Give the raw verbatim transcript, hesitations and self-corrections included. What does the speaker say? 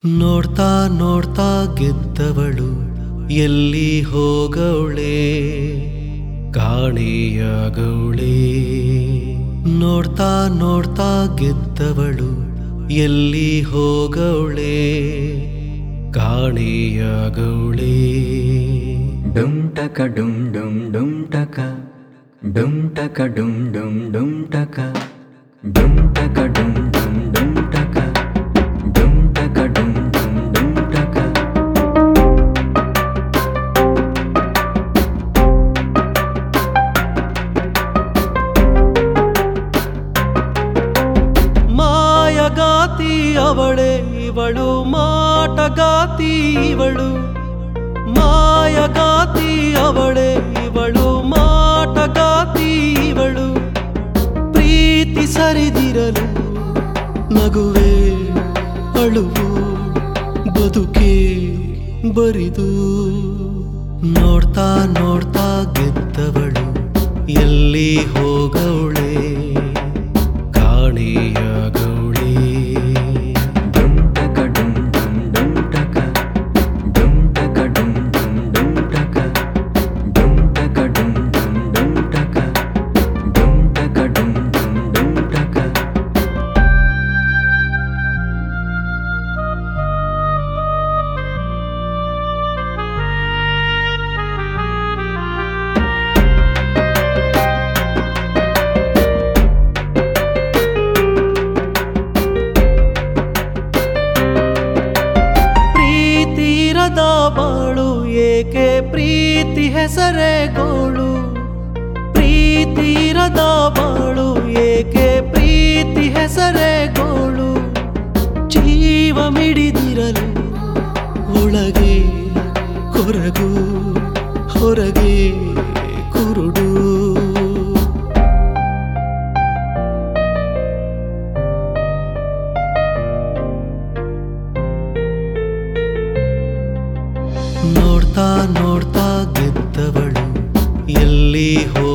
ನೋಡ್ತಾ ನೋಡ್ತಾ ಗೆದ್ದವಳು ಎಲ್ಲಿ ಹೋಗವಳೆ, ಕಾಣೆಯಾಗವಳೆ. ನೋಡ್ತಾ ನೋಡ್ತಾ ಗೆದ್ದವಳು ಎಲ್ಲಿ ಹೋಗವಳೆ, ಕಾಣೆಯಾಗವಳೆ. ಡುಮ್ ಟಕ ಡುಮ್ ಡುಮ್ ಡುಮ್ ಟಕ ಡುಮ್ ಟಕ ಡುಮ್ ಡುಮ್ ಡುಮ್ ಟಕ ಡುಮ್ ಟಕ ಡುಮ್ ಡುಮ್ ಡುಮ್ ಟಕ ಡುಮ್ ಟಕ ಡುಮ್ ಡುಮ್ ಡುಮ್ ಟಕ. ಮಾಯಗಾತಿ ಅವಳೆ ಇವಳು, ಮಾಟಗಾತಿ ಇವಳು. ಮಾಯಗಾತಿ ಅವಳೆ ಇವಳು, ಮಾಟಗಾತಿ ಇವಳು. ಪ್ರೀತಿ ಸರಿದಿರಲು ನಗುವೆ ಅಳುವು, ಬದುಕೆ ಬರಿದು. ನೋಡ್ತಾ ನೋಡ್ತಾ ಗೆದ್ದವಳು ಎಲ್ಲಿ ಹೋಗವಳೆ, ಕಾಣೆಯಾಗವಳೆ. ಡುಮ್ ಟಕ ಡುಮ್ ಡುಮ್ ಡುಮ್ ಟಕ ಡುಮ್ ಟಕ ಡುಮ್ ಡುಮ್ ಡುಮ್ ಟಕ ಡುಮ್ ಟಕ ಡುಮ್ ಡುಮ್ ಡುಮ್ ಟಕ ಡುಮ್ ಟಕ ಡುಮ್ ಡುಮ್ ಡುಮ್ ಟಕ. ಪ್ರೀತಿರದ ಬಾಳು ಏಕೆ ಪ್ರೀತಿ ಹೆಸರೇ ಗೋಳು. ಪ್ರೀತಿರದ ಬಾಳು ಏಕೆ ಪ್ರೀತಿ ಹೆಸರೇ ಗೋಳು. ಜೀವ ಮಿಡಿದಿರಲು ಒಳಗೆ ಕೊರಗು, ಹೊರಗೆ ಕುರುಡು. ನೋಡ್ತಾ ನೋಡ್ತಾ ಗೆದ್ದವಳು ಎಲ್ಲಿ ಹೋ